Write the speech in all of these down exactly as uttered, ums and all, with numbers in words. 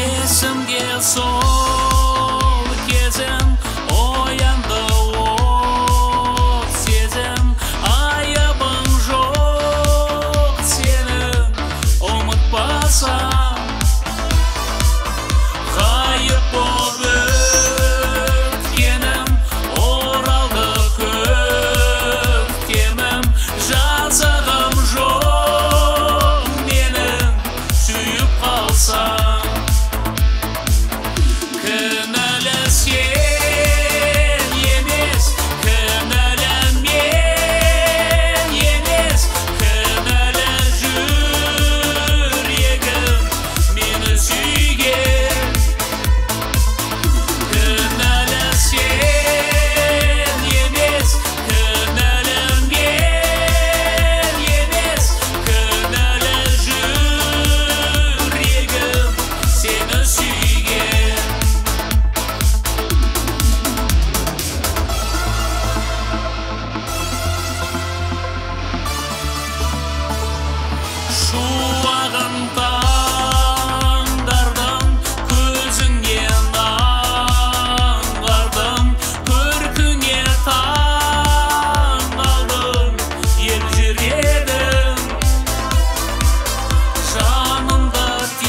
есімде сол кезім, оянды от сезім, айыбың жоқ сені ұмытпасам. Ғайып боп өткенім, оралды көктемім, жазығым жоқ менің сүйіп қалсам. Кінәлі сен емес, кінәлі мен емес, кінәлі жүрегім мені сүйген. Кінәлі сен емес, кінәлі мен емес, кінәлі жүрегім сені сүйген. Шуағын таңдардың, көзіңнен аңғардым, көркіңе таңдалдым, елжіредім. Жанымды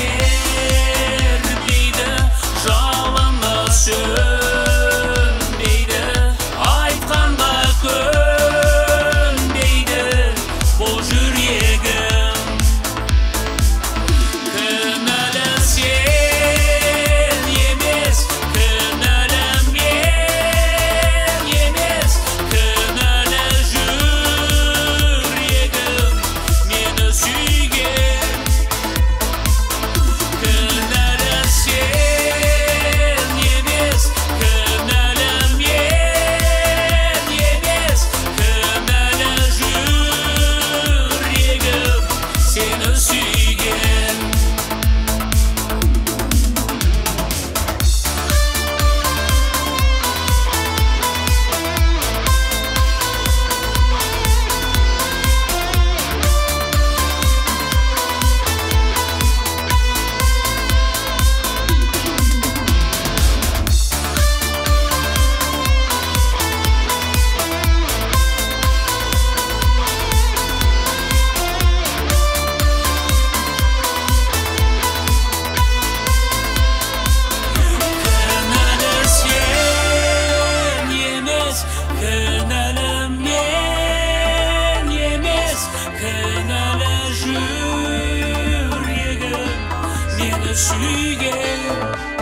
тербейді, жалыны сөнбейді, айтқанда көнбейді бұл жүрегім. Кінәлі сен емес, кінәлі мен емес, кінәлі жүрегім мені сүйген. Кінәлі сен емес, кінәлі мен емес, кінәлі жүрегім сені сүйген. Kінәлі сен емес, кінәлі мен емес, кінәлі жүрегім мені сүйген.